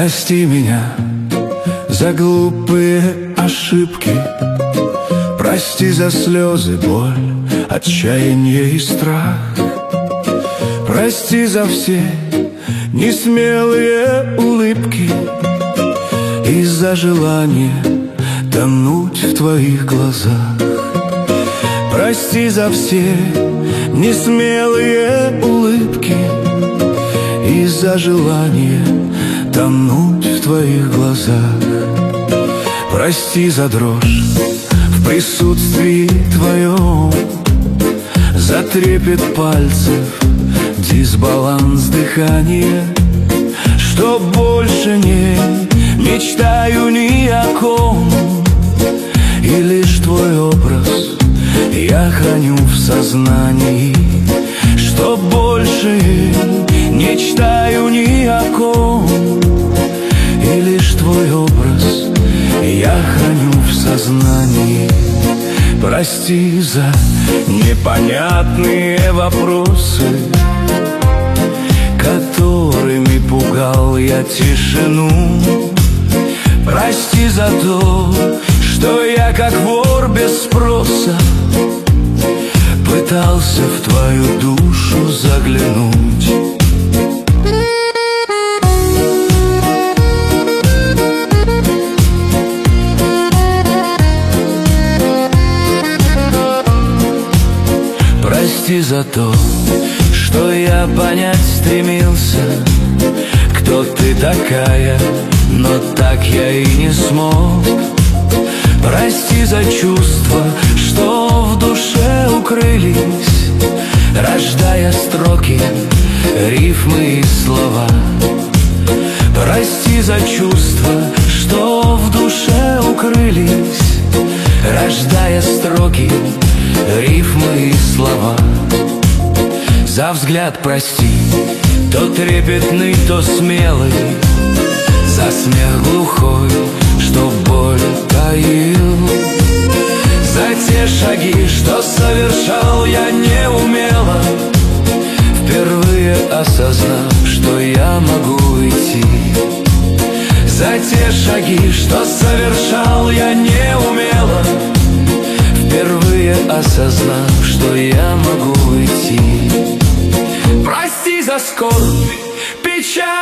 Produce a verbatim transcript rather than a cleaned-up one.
Прости меня за глупые ошибки, прости за слезы, боль, отчаяние и страх. Прости за все несмелые улыбки и за желание тонуть в твоих глазах. Прости за все несмелые улыбки и за желание тонуть в твоих глазах. Прости за дрожь в присутствии твоем, за трепет пальцев, дисбаланс дыхания, что больше не мечтаю ни о ком, и лишь твой образ я храню в сознании, что больше не мечтаю ни о ком, и лишь твой образ я храню в сознании. Прости за непонятные вопросы, которыми пугал я тишину. Прости за то, что я как вор без спроса пытался в твою душу заглянуть. Прости за то, что я понять стремился, кто ты такая, но так я и не смог. Прости за чувства, что в душе укрылись, рождая строки, рифмы и слова. Прости за чувства, что в душе укрылись, рождая строки, рифмы и слова. За взгляд прости, то трепетный, то смелый, за смех глухой, что боль таил, за те шаги, что совершал я неумело, впервые осознав, что я могу идти. За те шаги, что совершал я неумело, впервые осознав, что я могу идти. Прости за скорбь, печаль